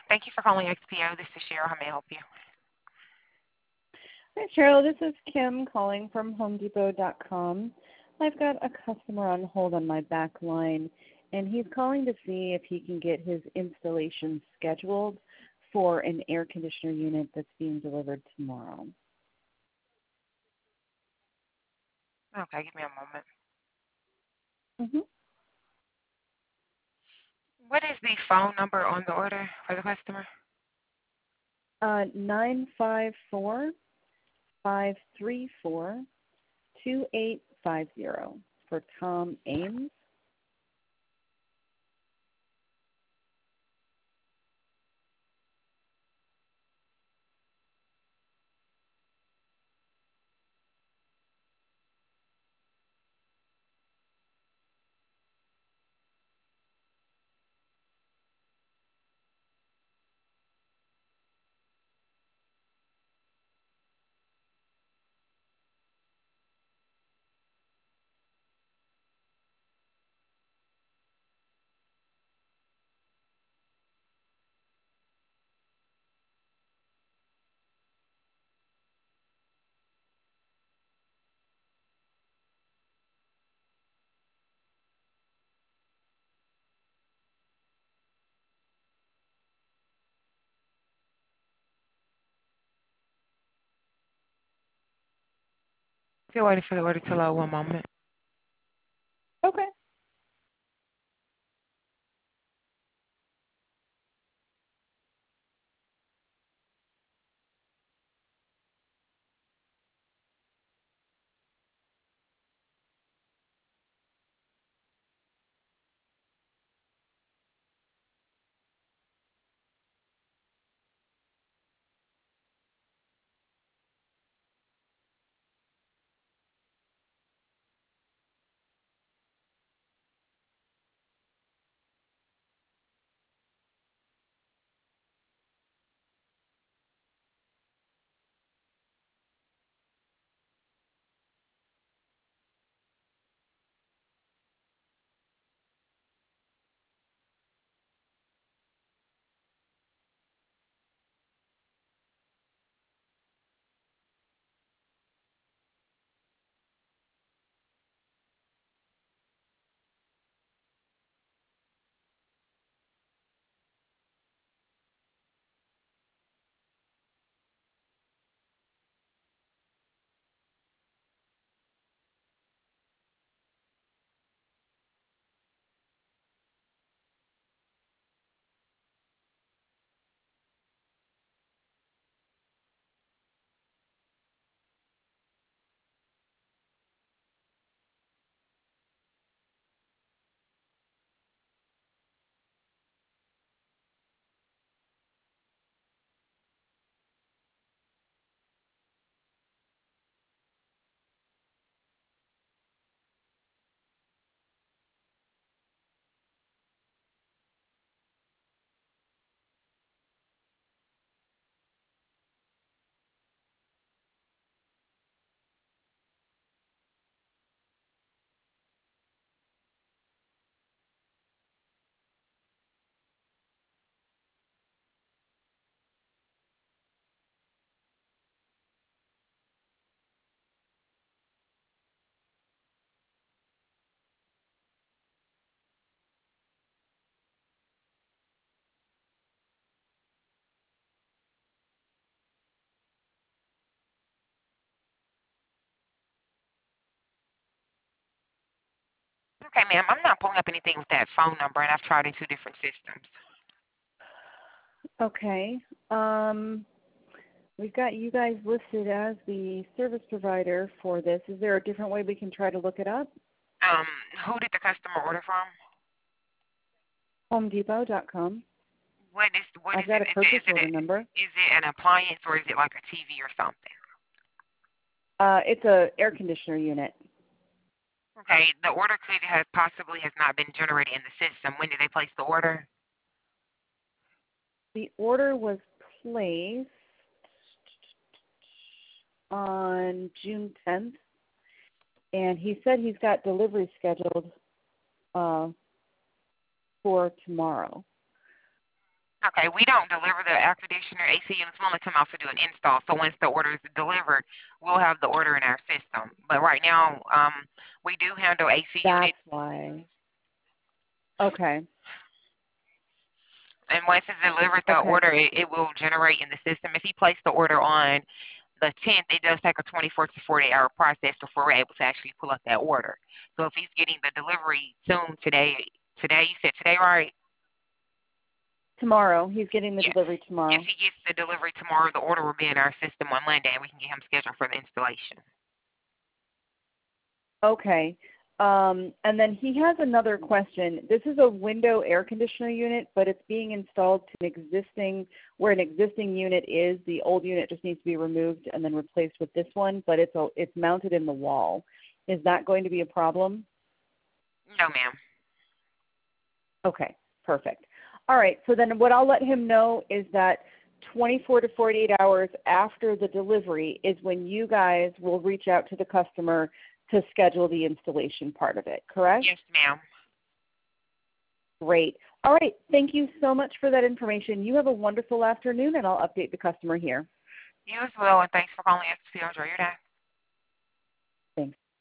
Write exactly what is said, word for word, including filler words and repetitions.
Thank you for calling X P O. This is Cheryl. How may I help you? Hi, Cheryl. This is Kim calling from Home Depot dot com. I've got a customer on hold on my back line, and he's calling to see if he can get his installation scheduled for an air conditioner unit that's being delivered tomorrow. Okay, give me a moment. Mm-hmm. What is the phone number on the order for the customer? Uh, nine five four, five three four, two eight five zero for Tom Ames. Still waiting for the order to load. One moment. Okay. Okay, ma'am. I'm not pulling up anything with that phone number, and I've tried in two different systems. Okay. Um, we've got you guys listed as the service provider for this. Is there a different way we can try to look it up? Um, who did the customer order from? Home Depot dot com. What is what is I've it? got a Is it purchase is it, a, order number. is it an appliance or is it like a T V or something? Uh, it's a air conditioner unit. Okay, the order could have possibly has not been generated in the system. When did they place the order? The order was placed on June tenth, and he said he's got delivery scheduled uh, for tomorrow. Okay, we don't deliver the air conditioner A C units. We only come out to do an install. So once the order is delivered, we'll have the order in our system. But right now, um, we do handle A C That's units. why. Okay. And once it's delivered, the Okay. order, it, it will generate in the system. If he placed the order on the tenth, it does take a twenty-four to forty hour process before we're able to actually pull up that order. So if he's getting the delivery soon today, today, you said today, right? Tomorrow. He's getting the Yeah. delivery If tomorrow. he gets the delivery tomorrow, the order will be in our system on Monday, and we can get him scheduled for the installation. Okay. Um, and then he has another question. This is a window air conditioner unit, but it's being installed to an existing, where an existing unit is. The old unit just needs to be removed and then replaced with this one, but it's a, it's mounted in the wall. Is that going to be a problem? No, ma'am. Okay, perfect. All right, so then what I'll let him know is that twenty-four to forty-eight hours after the delivery is when you guys will reach out to the customer to schedule the installation part of it, correct? Yes, ma'am. Great. All right, thank you so much for that information. You have a wonderful afternoon, and I'll update the customer here. You as well, and thanks for calling us. Enjoy your day.